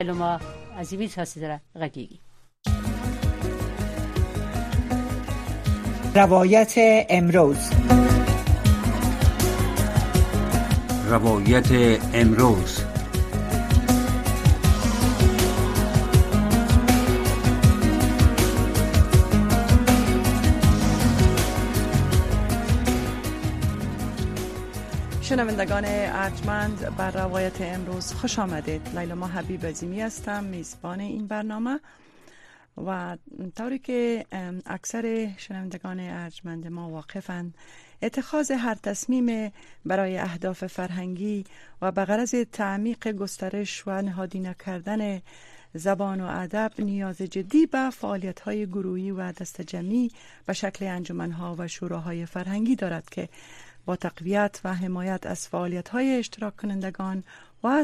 ما عزیزی ساسی داره غگیگی روایت امروز شنوندگان ارجمند، بر روایت امروز خوش آمدید. لیلا حبیب عظیمی هستم، میزبان این برنامه. و طوری که اکثر شنوندگان ارجمند ما واقفند، اتخاذ هر تصمیم برای اهداف فرهنگی و به غرض تعمیق گسترش و نهادینه کردن زبان و ادب نیاز جدی به فعالیت‌های گروهی و دسته جمعی به شکل انجمن‌ها و شوراهای فرهنگی دارد که با تقویت و حمایت از فعالیت‌های اشتراک کنندگان و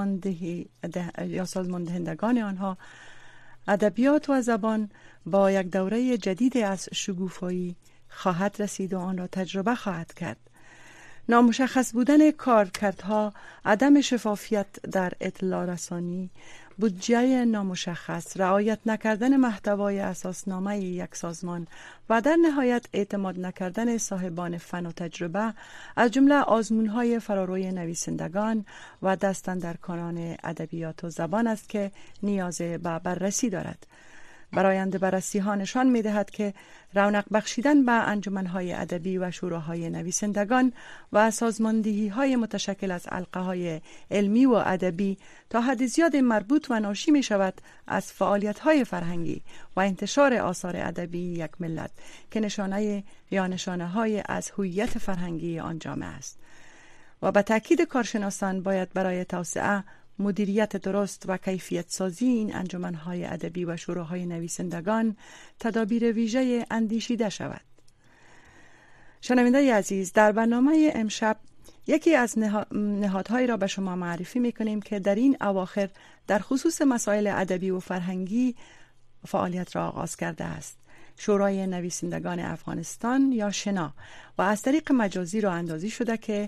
سازماندهندگان آنها، ادبیات و زبان با یک دوره جدید از شگوفایی خواهد رسید و آن را تجربه خواهد کرد. نامشخص بودن کارکردها، عدم شفافیت در اطلاع رسانی، بودجه نامشخص، رعایت نکردن محتوای اساسنامه یک سازمان و در نهایت اعتماد نکردن صاحبان فن و تجربه از جمله آزمون‌های فراروی نویسندگان و دستاندرکاران ادبیات و زبان است که نیاز به بررسی دارد. برآیند بررسی ها نشان می دهد که رونق بخشیدن به انجمن‌های ادبی و شوراهای نویسندگان و سازماندهی های متشکل از حلقه های علمی و ادبی تا حد زیاد مربوط و ناشی می شود از فعالیت های فرهنگی و انتشار آثار ادبی یک ملت که نشانه های از هویت فرهنگی آن جامعه است. و به تأکید کارشناسان باید برای توسعه، مدیریت درست و کیفیت سازی این انجمن‌های ادبی و شوراهای نویسندگان تدابیر ویژه اندیشیده شود. شنونده عزیز، در برنامه امشب یکی از نهادهایی را به شما معرفی می‌کنیم که در این اواخر در خصوص مسائل ادبی و فرهنگی فعالیت را آغاز کرده است. شورای نویسندگان افغانستان یا شنا و از طریق مجازی راه اندازی شده که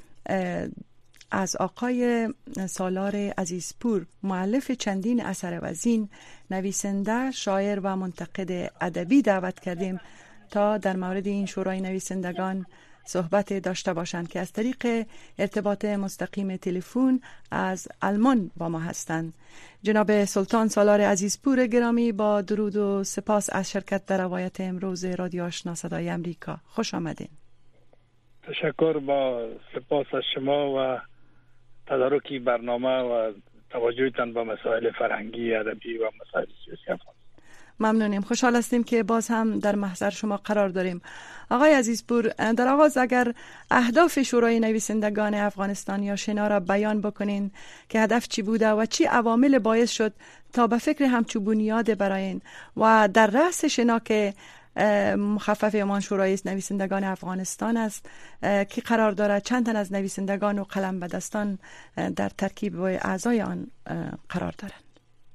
از آقای سالار عزیزپور، مؤلف چندین اثر وزین، نویسنده، شاعر و منتقد ادبی دعوت کردیم تا در مورد این شورای نویسندگان صحبت داشته باشند که از طریق ارتباط مستقیم تلفن از آلمان با ما هستند. جناب سلطان سالار عزیزپور گرامی، با درود و سپاس از شرکت در روایت امروز رادیو آشنا صدای امریکا. خوش آمدین. تشکر، با سپاس از شما و تدارکی برنامه و توجهتان به مسائل فرهنگی، ادبی و مسائل سیاسی افغانستان. ممنونیم، خوشحال هستیم که باز هم در محضر شما قرار داریم. آقای عزیزپور، در آغاز اگر اهداف شورای نویسندگان افغانستان یا شنا را بیان بکنین که هدف چی بوده و چی عوامل باعث شد تا به فکر همچو بنیاد برای این و در رأس شنا که مخفف امان شورای نویسندگان افغانستان است که قرار دارد چند تن از نویسندگان و قلم به دستان در ترکیب و اعضای آن قرار دارند.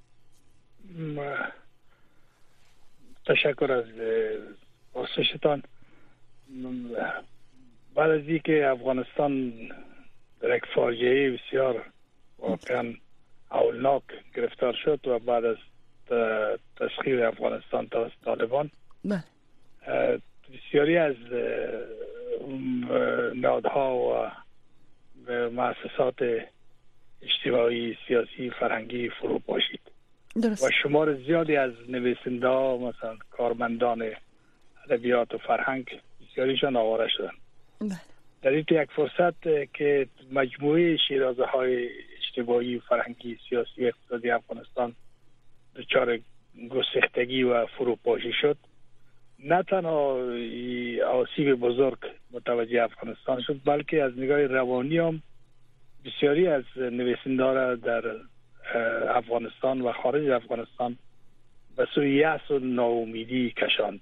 تشکر از پرسشتان. بعد از اینکه افغانستان در یک فاجعه بسیار واقعا هولناک گرفتار شد و بعد از تسخیر افغانستان توسط طالبان، بسیاری از نهادها و مؤسسات اجتماعی، سیاسی، فرهنگی فرو پاشید و شمار زیادی از نویسنده‌ها، مثلا کارمندان ادبیات و فرهنگ، بسیاریشان آواره شدند. در این یک فرصت که مجموعه شیرازه‌های اجتماعی، فرهنگی، سیاسی و اقتصادی افغانستان دچار گسستگی و فروپاشی شد، نه تنها آسیب بزرگ متوجه افغانستان شد، بلکه از نگاه روانی هم بسیاری از نویسنده‌ها در افغانستان و خارج افغانستان به سوی یأس و ناامیدی کشاند.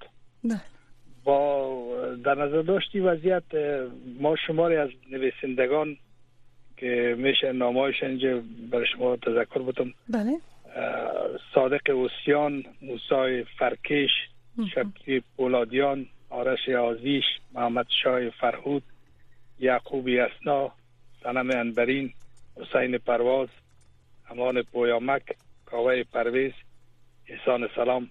با در نظر داشتی وضعیت، ما شماری از نویسندگان که میشه نامه‌هاش اینجا برای شما تذکر بدم: بله. صادق اوسیان، موسی فرکش، شبکی پولادیان، آرش آزیش، محمد شاه فرهود، یعقوب یسنا، صنم انبرین، حسین پرواز، امان پویامک، کاوه پرویز، احسان سلام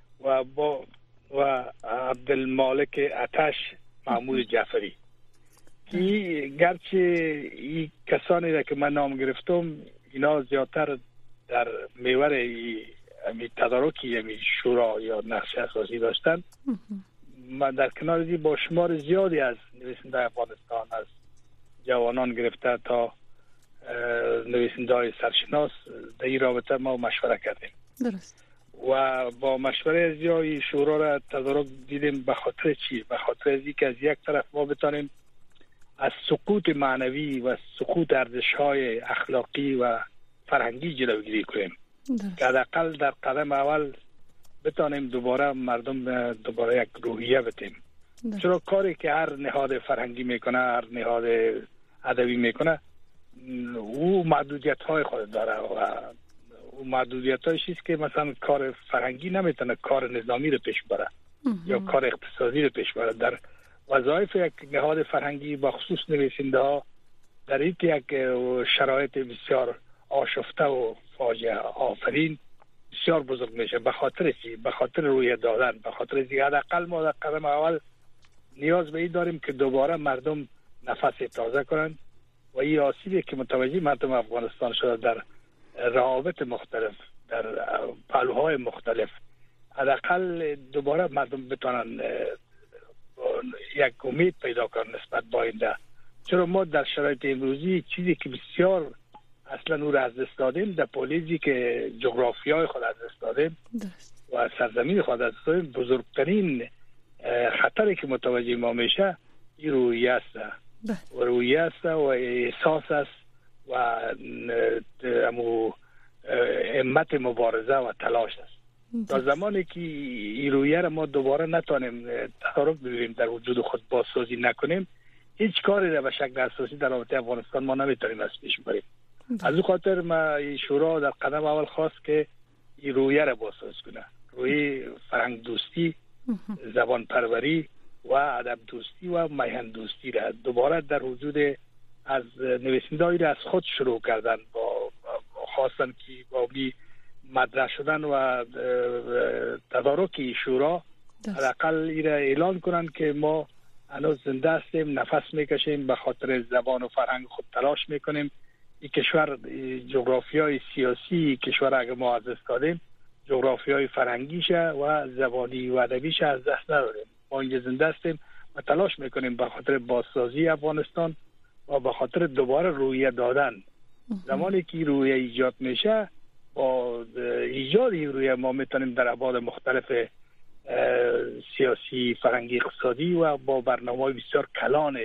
و عبدالمالک آتش، محمود جعفری. که گرچه این کسانی را که من نام گرفتم اینا زیادتر در محور تدارکی شورا یا نقش اساسی داشتن، من در کنار دی با شمار زیادی از نویسنده افغانستان، از جوانان گرفته تا نویسنده سرشناس در این رابطه ما مشوره کردیم. درست. و با مشوره از جای شورا را تدارک دیدیم. به خاطر چی؟ به خاطر از اینکه از یک طرف ما بتانیم از سقوط معنوی و سقوط ارزش‌های اخلاقی و فرهنگی جلوگیری کنیم که حداقل در قدم اول بتانیم دوباره مردم دوباره یک روحیه بدیم. چرا کاری که هر نهاد فرهنگی میکنه، هر نهاد ادبی میکنه، او محدودیت‌های خود داره و او محدودیت‌هایی است که مثلا کار فرهنگی نمیتونه کار نظامی رو پیش بره یا کار اقتصادی رو پیش بره. در وظایف یک نهاد فرهنگی با خصوص نویسنده ها در این یک شرایط بسیار آشفته و فاجعه آفرین بسیار بزرگ میشه. به خاطر چی؟ به خاطر روی دادن، به خاطر اینکه حداقل ما در قدم اول نیاز به این داریم که دوباره مردم نفس تازه کنند و این آسیبی که متوجه مردم افغانستان شده در روابط مختلف، در پهلوهای مختلف، حداقل دوباره مردم بتونن یک امید پیدا کنن نسبت به آینده. چرا ما در شرایط امروزی چیزی که بسیار اصلا او را از دست دادیم، در پولیزی که جغرافیای خود از دست دادیم و سرزمین خود از دست دادیم، بزرگترین خطری که متوجه ما میشه این روحیه است و روحیه است و احساس است و همت مبارزه و تلاش است. تا زمانی که این روحیه را ما دوباره نتونیم تحرک بگیریم، در وجود خود بازسازی نکنیم، هیچ کاری را به شکل اساسی در رابطه افغانستان ما نمیتونیم از پیش بریم. از اون خاطر ما این شورا در قدم اول خواست که این روحیه را بازساز کنه، روحیه فرهنگ دوستی، زبان پروری و ادب دوستی و میهن دوستی را دوباره در وجود از نویسنده‌ای را از خود شروع کردن، با خواستن که با مطرح شدن و تدارک شورا حداقل این را اعلان کنن که ما هنوز زنده هستیم، نفس میکشیم، به خاطر زبان و فرهنگ خود تلاش میکنیم. این کشور جغرافیای سیاسی کشور اگر ما از دست دادیم، جغرافیای فرهنگیشه و زبانی و ادبیشه از دست ندادیم. ما اینجا زنده هستیم و تلاش میکنیم به خاطر بازسازی افغانستان و به خاطر دوباره روحیه دادن. زمانی که روحیه ایجاد میشه، با ایجاد روحیه ما میتونیم در ابعاد مختلف سیاسی، فرهنگی، اقتصادی و با برنامه‌های بسیار کلان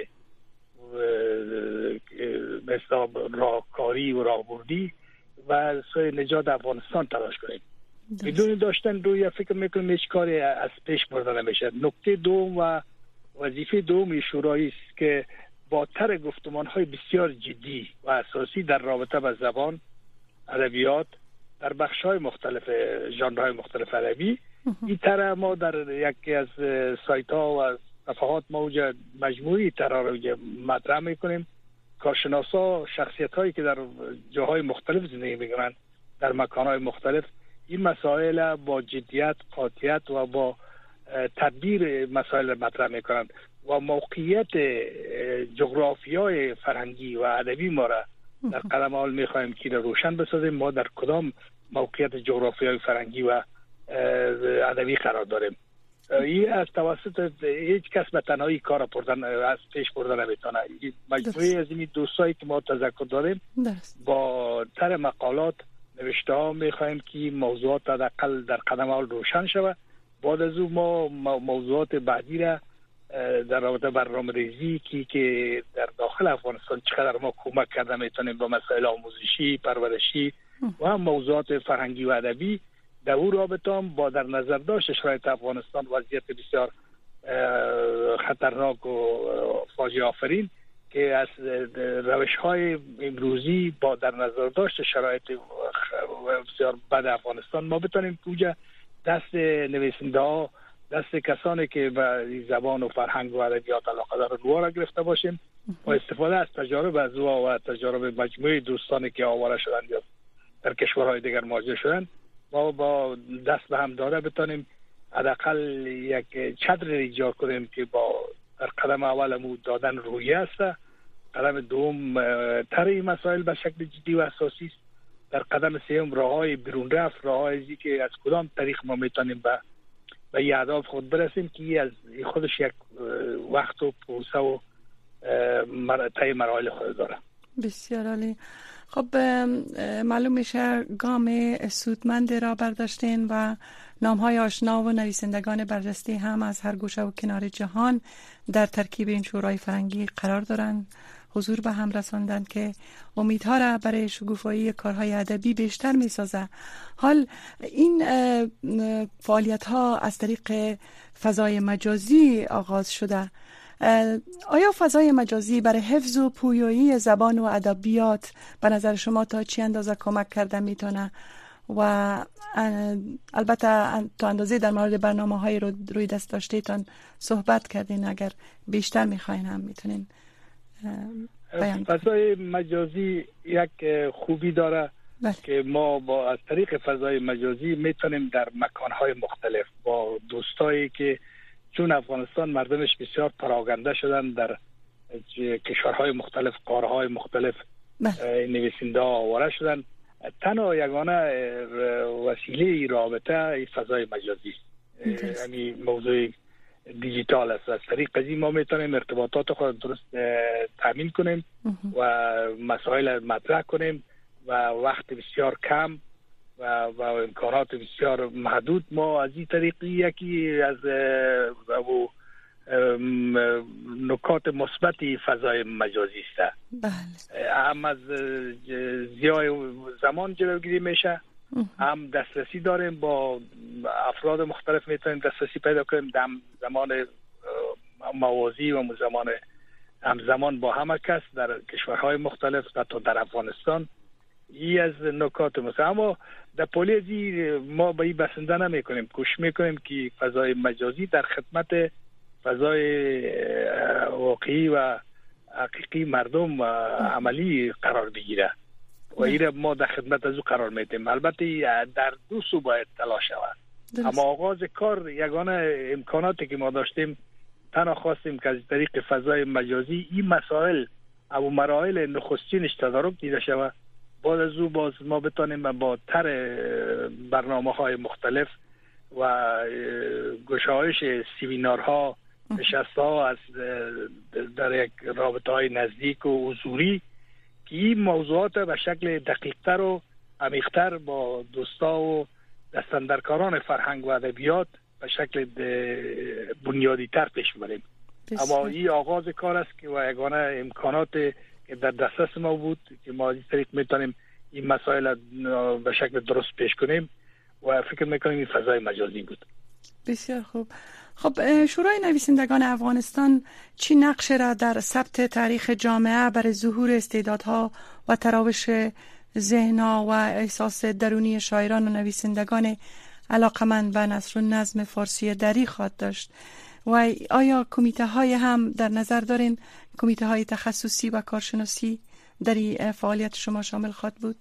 مثل راهکاری و راهبردی و سوی نجات افغانستان تلاش کنیم. بدون داشتن روی فکر میکنم هیچ کاری از پیش برده نمیشه. نکته دوم و وظیفه دوم شورایی است که با طرح گفتمان‌های بسیار جدی و اساسی در رابطه با زبان، ادبیات، در بخش‌های مختلف، ژانرهای مختلف ادبی، این طرح ما در یکی از سایت‌ها و صفحات موجود مجموعی طرح رو مطرح میکنیم. کارشناسا، شخصیت‌هایی که در جاهای مختلف زندگی میکنن، در مکان‌های مختلف، این مسائل با جدیت، قاطعیت و با تدبیر مسائل مطرح میکنن و موقعیت جغرافیای فرهنگی و ادبی ما را در قدم اول میخوایم که روشن بسازیم. ما در کدام موقعیت جغرافیای فرهنگی و ادبی قرار داریم. این از توسط هیچ کس به تنهایی کار از پیش بردن نمیتونه. مجموعه از این دوستایی که ما تذکر داریم با طرح مقالات، نوشته ها میخوایم که موضوعات حداقل در قدم اول روشن شود. بعد از اون ما موضوعات بعدی را در رابطه برنامه‌ریزی که در داخل افغانستان چقدر ما کمک کرده میتونیم با مسائل آموزشی، پرورشی و هم موضوعات فرهنگی و ادبی در اون رابطه هم با در نظر داشت شرایط افغانستان وضعیت بسیار خطرناک و فاجعه آفرین که از روش‌های امروزی با در نظر داشت شرایط بسیار بد افغانستان ما بتونیم اونجا دست نویسنده‌ها، دست کسانی که به زبان و فرهنگ و ادبیات علاقه دارن رو گرفته باشیم و استفاده از تجارب از و تجارب مجموعه دوستانی که آواره شدن یا در کشورهای دیگر مواجه شدن، ما با دست به هم داده بتانیم حداقل یک چتر ایجاد کنیم که با در قدم اول دادن رویه است، قدم دوم طرح مسائل به شکل جدی و اساسی است، در قدم سوم راههای بیرون رفت، راههایی که از کدام طریق ما میتونیم به اهداف خود برسیم که از خودش یک وقت و پروسه و طی مراحل خود داره. بسیار عالی. خب معلوم میشه گام سودمند را برداشتین و نام‌های آشنا و نویسندگان برجسته هم از هر گوشه و کنار جهان در ترکیب این شورای فرهنگی قرار دارند، حضور به هم رساندند که امیدها را برای شکوفایی کارهای ادبی بیشتر می‌سازه. حال این فعالیت‌ها از طریق فضای مجازی آغاز شده. آیا فضای مجازی برای حفظ و پویایی زبان و ادبیات به نظر شما تا چی اندازه کمک کرده میتونه؟ و البته تا اندازه در مورد برنامه‌های روی دست داشته‌تان صحبت کردین، اگر بیشتر میخواین هم میتونین بیان کنین. فضای مجازی یک خوبی داره که ما با از طریق فضای مجازی میتونیم در مکانهای مختلف با دوستایی که چون افغانستان مردمش بسیار پراکنده شدن در کشورهای مختلف، قاره‌های مختلف، نویسنده آواره شدن، تنها یگانه وسیله رابطه فضای مجازی است. یعنی موضوع دیجیتال است. از طریق ازی ما میتونیم ارتباطات خود درست تامین کنیم و مسائل مطرح کنیم و وقت بسیار کم و امکانات بسیار محدود ما از این طریق یکی از نکات مثبت فضای مجازی است. هم از ضیاع زمان جلوگیری میشه، هم دسترسی داریم با افراد مختلف، میتونیم دسترسی پیدا کنیم در زمان موازی و زمان همزمان با همه کس در کشورهای مختلف، حتی در افغانستان. این از نکات مثلا. اما در پولیزی ما به این بسنده نمی کنیم، کوشش میکنیم که فضای مجازی در خدمت فضای واقعی و حقیقی مردم و عملی قرار بگیره و این ما در خدمت از او قرار میدیم. البته در دو سو باید تلاش شود. اما آغاز کار یگانه امکاناتی که ما داشتیم تنها خواستیم که از طریق فضای مجازی این مسائل او مراحل نخستینش تدارک دیده شود، بعد از او باز ما بتانیم با تر برنامه‌های مختلف و گشایش سیمینارها، نشست‌ها از در یک رابطه‌های نزدیک و حضوری که این موضوعات به شکل دقیق‌تر و عمیق‌تر با دوستا و دستاندرکاران فرهنگ و ادبیات به شکل بنیادی‌تر پیش بریم. اما این آغاز کار است که و یگانه امکانات که در دسترس ما بود که ما از این طریق میتونیم این مسائل به شکل درست پیش کنیم و فکر میکنیم این فضای مجازی بود. بسیار خوب. خب شورای نویسندگان افغانستان چی نقش را در ثبت تاریخ جامعه برای ظهور استعدادها و تراوش ذهن‌ها و احساس درونی شاعران و نویسندگان علاقمند به نثر و نظم فارسی دری خواهد داشت؟ و آیا کمیته های هم در نظر دارین، کمیته های تخصصی و کارشناسی در این فعالیت شما شامل خواهد بود؟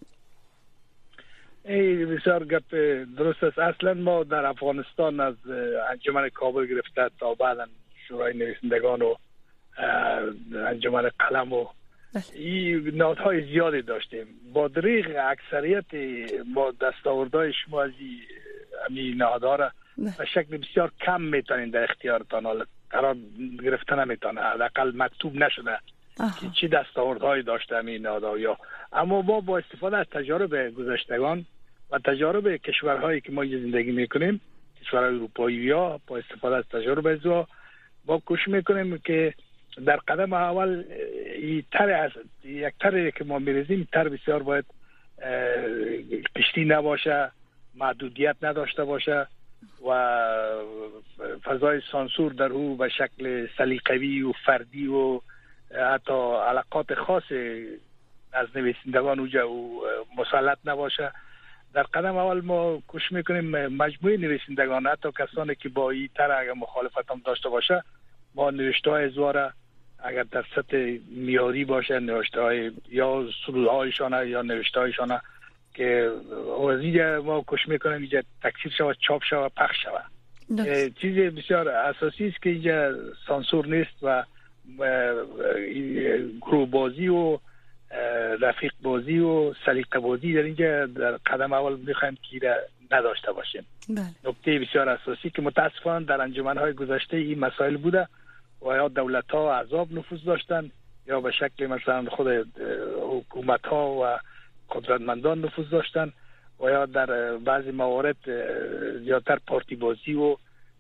بسیار گپ درست است. اصلا ما در افغانستان از انجمن کابل گرفته تا بعدا شورای نویسندگان و انجمن قلم و این نهادهای زیادی داشتیم. با دریغ اکثریت با دستاوردهای شما از این نهادها را به شکل بسیار کم میتونین در اختیارتان قرار گرفتن نمیتونه، حداقل مکتوب نشده که چی دستاوردهایی داشته همین نهادها. اما ما با استفاده از تجارب گذشتگان و تجارب کشورهایی که ما زندگی میکنیم، کشورهای اروپایی ها، با استفاده از تجارب ازوا با کوشش میکنیم که در قدم اول یک تری که ما میریزیم تر بسیار باید قشتی نباشه، محدودیت نداشته باشه و فضای سانسور در او به شکل سلیقه‌ای و فردی و حتی علاقات خاص از نویسندگان اوجا و مسلط نباشه. در قدم اول ما کوشش میکنیم مجموعه نویسندگان، حتی کسانی که با این طرح اگر مخالفت هم داشته باشه، ما نوشته‌های ازواره اگر در سطح معیاری باشه، نوشته‌های یا سرودهایشان یا نوشته‌هایشان که وزیر ما کوشش میکنیم اینجا تکثیر شود، چاپ شود، پخش شود. چیز بسیار اساسی است که اینجا سانسور نیست و گروه بازی و رفیق بازی و سلیقه بازی در اینجا در قدم اول میخوایم که نداشته باشیم. نکته بسیار اساسی که متاسفانه در انجمنهای گذشته این مسائل بوده و یا دولت ها احزاب نفوذ داشتن یا به شکل مثلا خود حکومت ها و قدرتمندان نفوذ داشتن و یا در بعضی موارد زیادتر پارتی بازی و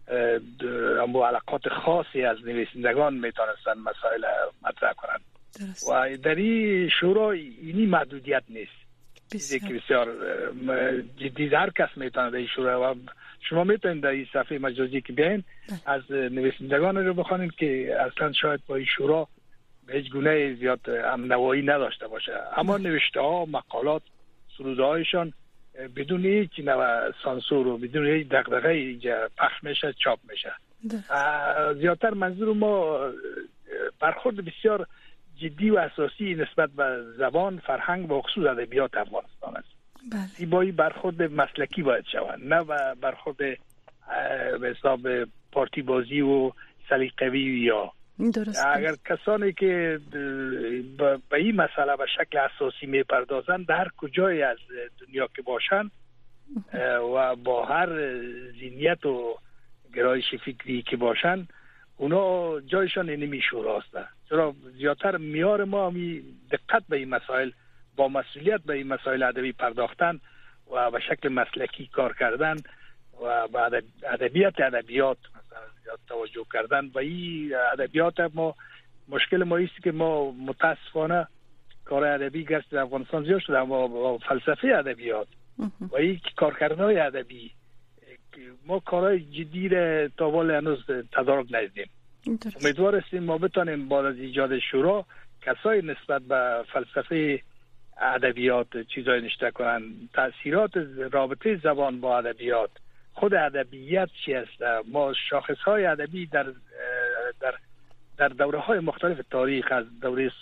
علاقات خاصی از نویسندگان میتونستن مسائل مطرح کنند و در این شورا اینی محدودیت نیست. چیزی که بسیار جدی هر کس میتونه در این شورا و شما میتونید در این صفحه مجازی که بیاین از نویسندگان رو بخوانین که اصلا شاید با این شورا به هیچ گونه زیاد امنوایی نداشته باشه، اما نوشته ها، مقالات، سروده هایشان بدون هیچ نوع سانسور و بدون هیچ دغدغه اینجا پخش میشه، چاپ میشه. زیادتر منظور ما برخورد بسیار جدی و اساسی نسبت به زبان، فرهنگ و خصوص ادبیات افغانستان است. زیبایی برخورد مسلکی باید شود، نه برخورد به حساب پارتی بازی و سلیقه‌ای یا اگر کسانی که به این مسئله به شکل اساسی میپردازند در هر کجای از دنیا که باشند و با هر ذهنیت و گرایش فکری که باشند اونا جایشان اینمی شوراست. چرا زیادتر میار ما همی دقت به این مسائل، با مسئولیت به این مسائل ادبی پرداختن و به شکل مسلکی کار کردن و به ادبیات مثلا زیاد توجه کردن و این ادبیات ما مشکل ما است که ما متاسفانه کار ادبی گرست در افغانستان زیاد شده، اما فلسفه ادبیات و این کارکردهای ادبی ما کارهای جدی را تا ولی هنوز تدارک ندیدیم. امیدوار هستیم ما بتانیم بعد از ایجاد شورا کسای نسبت به فلسفه ادبیات چیزای نشته کنن، تأثیرات رابطه زبان با ادبیات، خود ادبیات چی است. ما شاخصهای ادبی در دوره‌های مختلف تاریخ، از دوره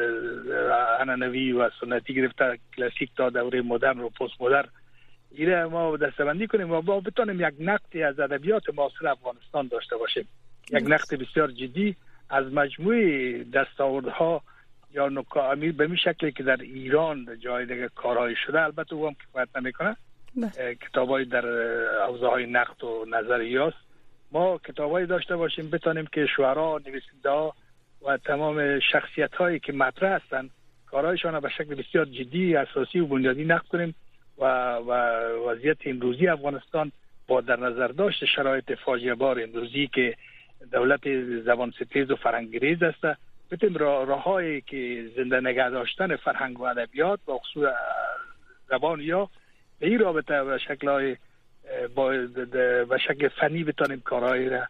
عنعنوی و سنتی گرفته کلاسیک تا دوره مدرن و پست مدرن، ایره ما دسته‌بندی کنیم و ما بتونیم یک نقدی از ادبیات معاصر افغانستان داشته باشیم، یک نقد بسیار جدی از مجموعه دستاوردها یا نکات به می شکلی که در ایران جای دیگه کارهای شده، البته او هم کفایت نمیکنه، کتابای در حوزه‌های نقد و نظریات. ما کتابایی داشته باشیم بتونیم که شعرا، نویسنده‌ها و تمام شخصیت‌هایی که مطرح هستند کارهایشان به شکل بسیار جدی، اساسی و بنیادی نقد کنیم و وضعیت امروزی افغانستان با در نظر داشت شرایط فاجعه بار امروزی که دولت زبان ستیز و فرهنگ‌گریز است، بتونیم راه‌هایی که زنده نگه داشتن فرهنگ و ادبیات و خصوص زبان یا به این رابطه به شکل‌های به شکل فنی بتونیم کارهایی را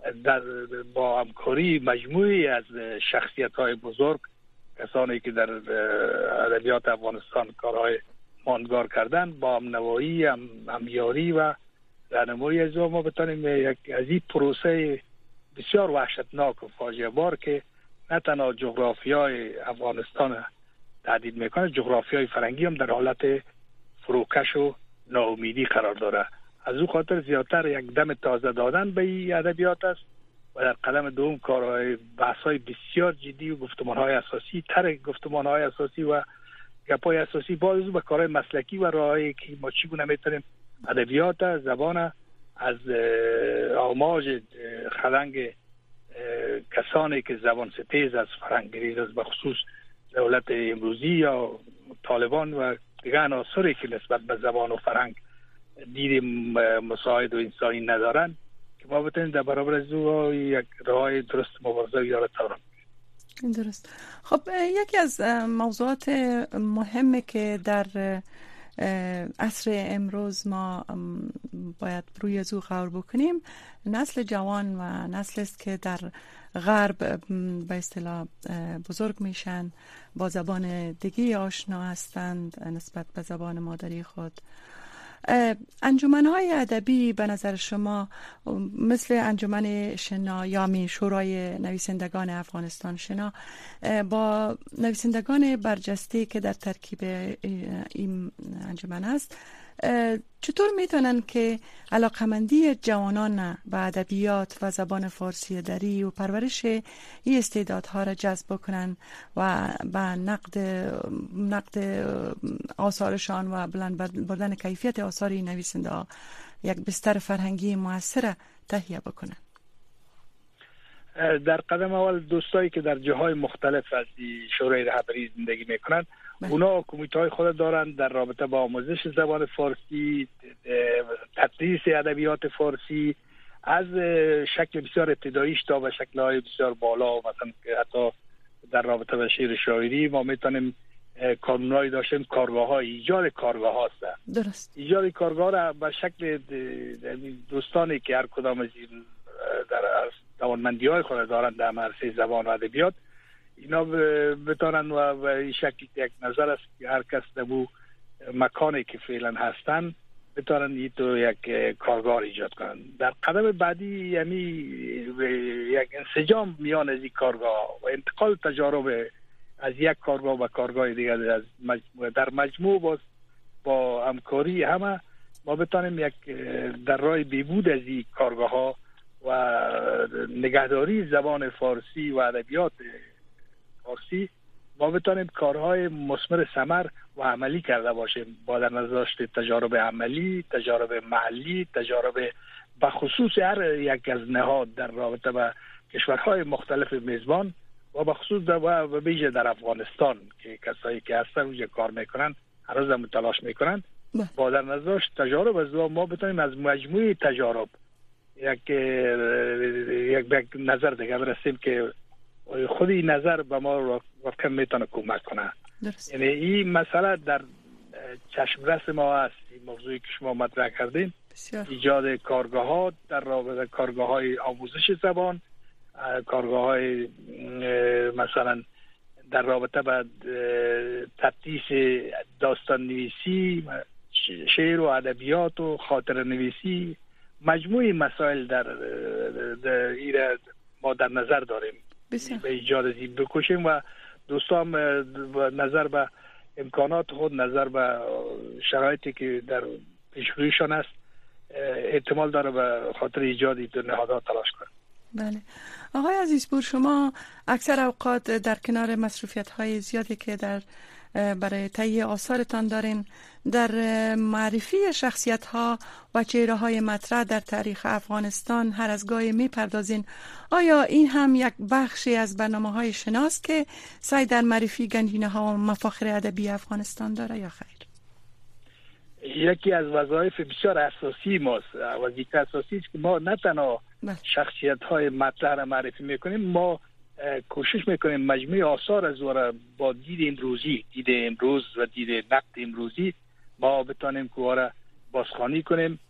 با همکاری مجموعی از شخصیت‌های بزرگ، کسانی که در ادبیات افغانستان کارهای ماندگار کردن، با همنوایی، همیاری و راهنمایی از ما بتونیم یک از این پروسه بسیار وحشتناک و فاجعه بار که نه تنها جغرافیای افغانستان تهدید میکنه، جغرافیای فرنگی هم در حالت فروکش و ناامیدی قرار داره. از او خاطر زیادتر یک دم تازه دادن به این ادبیات است و در قدم دوم کارهای بحث‌های بسیار جدی و گفتمان‌های اساسی، گفتمان‌های اساسی و گپ‌های اساسی باز به کارهای مسلکی و راهی که ما چگونه میتونیم ادبیات زبان از آماج خلنگ کسانی که زبان ستیز از فرهنگ‌گریز از به خصوص دولت امروزی یا طالبان و دیگر عناصری که نسبت به زبان و فرهنگ دید مساعد و انسانی ندارن که ما بتونیم در برابر از او یک راه درست مبارزه یا تورم. درست. خب یکی از موضوعات مهمه که در عصر امروز ما باید روی زو غور بکنیم نسل جوان و نسل است که در غرب به اصطلاح بزرگ میشن، با زبان دیگه آشنا هستند نسبت به زبان مادری خود انجمن‌های ادبی به نظر شما مثل انجمن شنا یا شورای نویسندگان افغانستان شنا با نویسندگان برجسته که در ترکیب این انجمن است، چطور میتونن که علاقمندی جوانان به ادبیات و زبان فارسی دری و پرورش این استعدادها را جذب کنن و به نقد آثارشان و بلند بردن کیفیت آثار این نویسنده ها یک بستر فرهنگی موثر تهیه بکنن؟ در قدم اول دوستایی که در جاهای مختلف از شورای رهبری زندگی میکنن، اونا کمیته خود دارن در رابطه با آموزش زبان فارسی، تدریس ادبیات فارسی، از شکل بسیار ابتداییش تا به شکل‌های بسیار بالا، مثلا حتی در رابطه با شعر شاعری ما میتونیم کانونایی داشتیم، کارگاه‌های ایجاد کارگاه هست. درست. ایجاد کارگاه را به شکل دوستانی که هر کدام از این در توانمندی‌های خود دارند در عرصه زبان و ادبیات، اینا بتونن و به این شکل یک نظر است که هر کس در مکانی که فعلا هستن بتونن این تو یک کارگاه ایجاد کنن. در قدم بعدی یعنی یک انسجام میان از این کارگاه و انتقال تجارب از یک کارگاه به کارگاه دیگر از در مجموع با همکاری همه ما بتونیم یک در راه بهبود از این کارگاه ها و نگهداری زبان فارسی و ادبیات فارسی ما بتونیم کارهای مثمر ثمر و عملی کرده باشیم، با در نظر داشت تجارب عملی، تجارب محلی، تجارب بخصوص هر یک از نهاد در رابطه با کشورهای مختلف میزبان و بخصوص و ویژه در افغانستان که کسایی که هستن اونجا کار میکنن هر روز هم تلاش میکنن، با در نظر داشت تجارب از ما بتونیم از مجموعه تجارب یک نظر دیگه برسیم که خود این نظر به ما واقعا میتونه کمک کنه. یعنی این مسئله در چشمرس ما هست، این موضوعی که شما مطرح کردین، ایجاد کارگاه ها در رابطه کارگاه های آموزش زبان، کارگاه های مثلا در رابطه با تدریس داستان نویسی، شعر و ادبیات و خاطر نویسی، مجموعی مسائل در ایره ما در نظر داریم به ایجاد از این بکشیم و دوستان نظر به امکانات خود، نظر به شرایطی که در پیشرویشان است احتمال داره به خاطر ایجاد این نهادها تلاش کنند. بله آقای عزیزپور، شما اکثر اوقات در کنار مصروفیت‌های زیادی که برای تهیه آثارتان دارین، در معرفی شخصیت‌ها و چهره‌های مطرح در تاریخ افغانستان هر از گاهی می‌پردازین. آیا این هم یک بخشی از برنامه‌های شناست که سعی در معرفی گنجینه‌ها و مفاخر ادبی افغانستان داره یا خیر؟ یکی از وظایف بسیار اساسی ماست، وظیفه اساسی است که ما نه تنها شخصیت‌های مطرح را معرفی می‌کنیم، ما کوشش میکنیم مجموعه آثار از وره با دید امروزی، دید امروز و دید نقد امروزی ما بتانیم که وره بازخوانی کنیم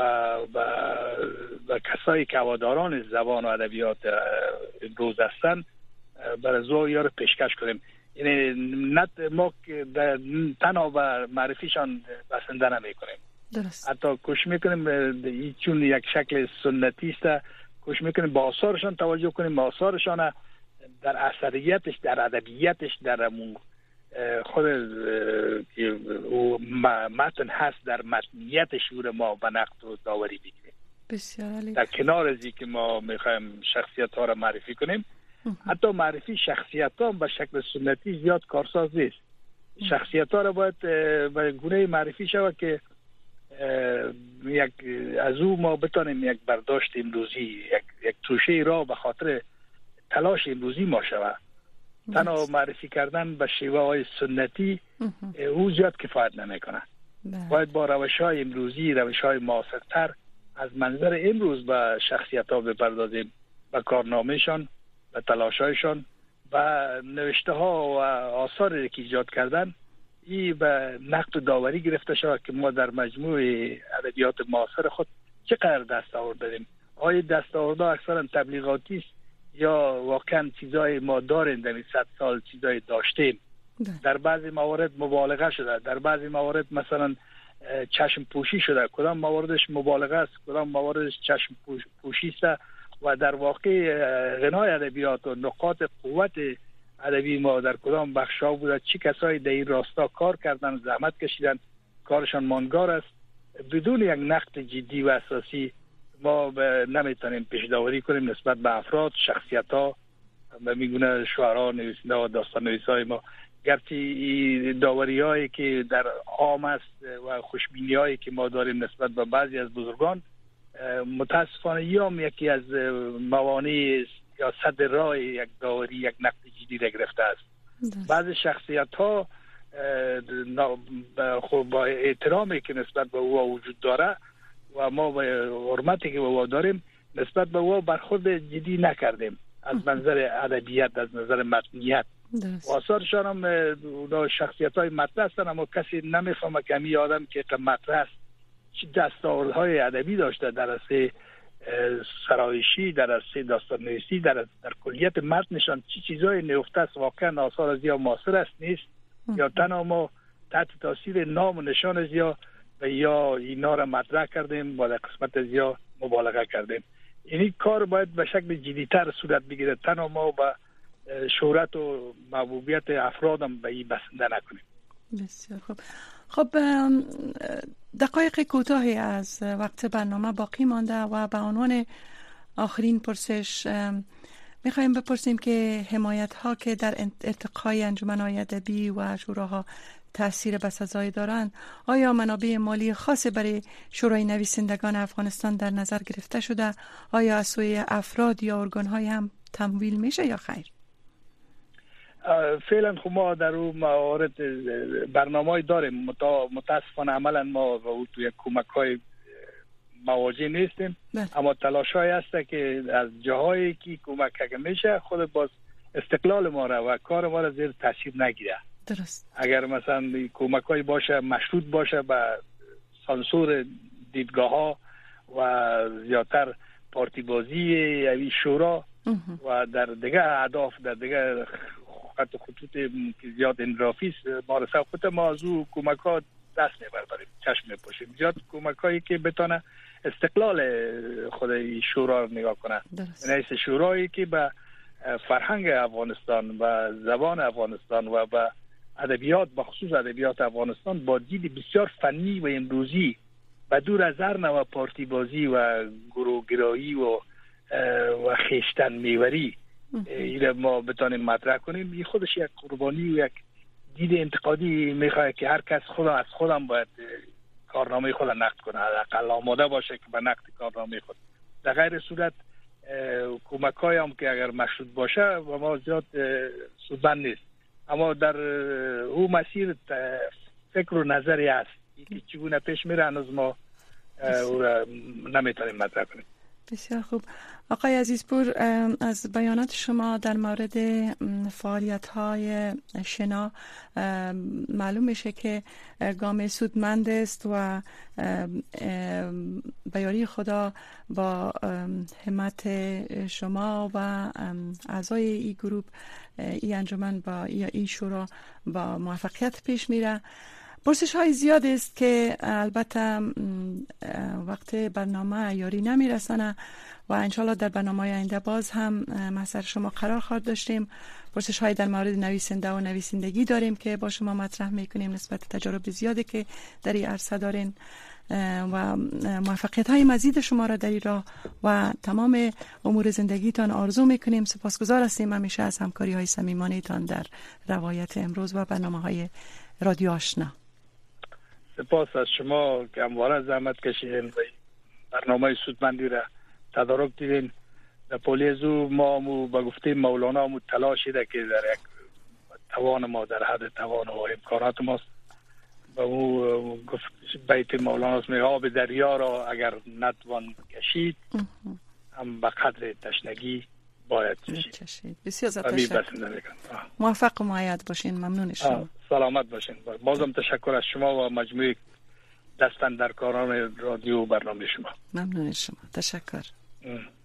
و کسایی که هواداران زبان و ادبیات امروز هستن برای زویا رو پیشکش کنیم. یعنی ما تنها به معرفیشان بسنده نمی کنیم، درست. حتی کوشش میکنیم چون یک شکل سنتی است، کوشش میکنیم با آثارشان توجه کنیم، با آثارشان در اثریتش، در ادبیتش، در خود متن هست، در متنیتش رو ما به نقد و داوری بگیریم. بسیار عالی. در کنار از که ما میخوایم شخصیت ها را معرفی کنیم، حتی معرفی شخصیت ها به شکل سنتی زیاد کارساز نیست. شخصیت ها را باید به گونه معرفی شود که از او ما بتانیم یک برداشت امروزی، یک توشه را به خاطر تلاش امروزی ما شود. تنها معرفی کردن به شیوه های سنتی او زیاد کفایت نمیکنه. باید با روش های امروزی، روش های معاصرتر از منظر امروز به شخصیت ها بپردازیم، به کارنامهشان، به تلاش هایشان، و نوشته ها و آثاری که ایجاد کردن این به نقد و داوری گرفته شود که ما در مجموع ادبیات معاصر خود چقدر دستاورد داریم. آیا دستاوردها اکثرا تبلیغاتی است یا واقعا چیزای ما داریم در 100 سال چیزای داشتیم؟ در بعضی موارد مبالغه شده، در بعضی موارد مثلا چشم پوشی شده، کدام مواردش مبالغه است، کدام مواردش چشم پوشی است و در واقع غنای ادبیات و نقاط قوت ادبی ما در کدام بخش‌ها بوده، چه کسایی در این راستا کار کردن، زحمت کشیدن، کارشان ماندگار است. بدون یک نقد جدی و اساسی ما نمیتونیم پیش‌داوری کنیم نسبت به افراد، شخصیت‌ها و میگونه شعرا، نویسنده و داستان نویسای ما. گرچه داوری‌هایی که در عام است و خوشبینی‌هایی که ما داریم نسبت به بعضی از بزرگان، متاسفانه یکی از موانع یا صد راه یک داوری، یک نقد جدی را گرفته است. بعضی شخصیت‌ها خب با احترامی که نسبت به او وجود داره و ما با حرمتی که به او داریم نسبت به او برخورد جدی نکردیم از منظر ادبیات، از نظر متنیت. و آثارشان هم شخصیت‌های مطرح هستند، اما کسی نمیفهمه که همین آدم که مطرح است چه دستاوردهای ادبی داشته در عرصه سرایشی، در عرصه داستان‌نویسی، در کلیت متنشان چه چیزای نهفته است. واقعا آثار از یا معاصر است نیست یا تنها ما تحت تاثیر نام و نشان از یا اینا را مطرح کردیم و در قسمت از یا مبالغه کردیم. این کار باید به شکل جدی‌تر صورت بگیره، تنها ما با شهرت و محبوبیت افرادم به این بسنده نکنیم. بسیار خوب. خب دقایق کوتاهی از وقت برنامه باقی مانده و به عنوان آخرین پرسش میخوایم بپرسیم که حمایت ها که در ارتقای انجمن‌های ادبی و شوراها تأثیر بسزایی دارند، آیا منابع مالی خاصی برای شورای نویسندگان افغانستان در نظر گرفته شده؟ آیا از سوی افراد یا ارگان‌های هم تمویل میشه یا خیر؟ فعلا خب ما در اون موارد برنامه‌ای داریم، متاسفانه عملا ما توی کمک‌های مواجه نیستیم. اما تلاش‌هایی هست که از جاهایی که کمک میشه خود باز استقلال ما را و کار ما را زیر تاثیر نگیره. درست. اگر مثلا کمک‌هایی باشه مشروط باشه به سانسور دیدگاه‌ها و زیادتر پارتی بازی اوی شورا و در دیگه اهداف، در دیگه خطوط که زیاد انرافی است، ما رسا خود ما از او کمک‌ها دست میبرداریم، چشم میپوشیم. زیاد کمک‌هایی که بتونه استقلال خود شورا رو نگاه کنه، یعنی شورایی که به فرهنگ افغانستان و زبان افغانستان و به ادبیات، بخصوص ادبیات افغانستان با دید بسیار فنی و امروزی و دور از هر نوع پارتی بازی و گروه‌گرایی و خیشتن میوری این ما بتانیم مطرح کنیم. این خودش یک قربانی و یک دید انتقادی میخواد که هر کس از خودم باید کارنامه خود نقد کنه، حداقل آماده باشه که به نقد کارنامه خود. در غیر صورت کمک‌های هم که اگر مشروط باشه و ما زیاد سودمند نیست، اما در او مسیر فکر و نظری هست که چگونه پیش میره هنوز ما او را نمیتونیم مطرح کنیم. بسیار خوب. آقای عزیزپور، از بیانات شما در مورد فعالیت‌های شنا معلوم میشه که گام سودمند است و به یاری خدا با همت شما و اعضای این گروه، این انجمن با این شورا با موفقیت پیش میره. پرسش های زیاد است که البته وقت برنامه یاری نمیرسانه و انشالله در برنامه آینده باز هم مسئله شما قرار خواهد داشتیم. پرسش های در مورد نویسنده و نویسندگی داریم که با شما مطرح میکنیم نسبت تجارب زیادی که در این عرصه دارین و موفقیت های مزید شما را در این راه و تمام امور زندگیتان آرزو میکنیم. سپاسگزار هستیم همیشه از همکاری های صمیمانه تان در روایت امروز و برنامه های رادیو آشنا. سپاس از شما که همواره زحمت کشیدین و برنامه سودمندی را تدارک دیدین. در پولیزو ما با گفته مولانا تلاشی ده که در یک توان ما در حد توان و امکانات ماست. با او گفت بیت مولانا میگه آب دریا را اگر نتوان کشید هم به قدر تشنگی باید کشید. بسیار تشکر. موفق و مؤید باشین. ممنون شما. سلامت باشین. بازم تشکر از شما و مجموعه دستاندرکاران رادیو و برنامه شما. ممنون شما. تشکر.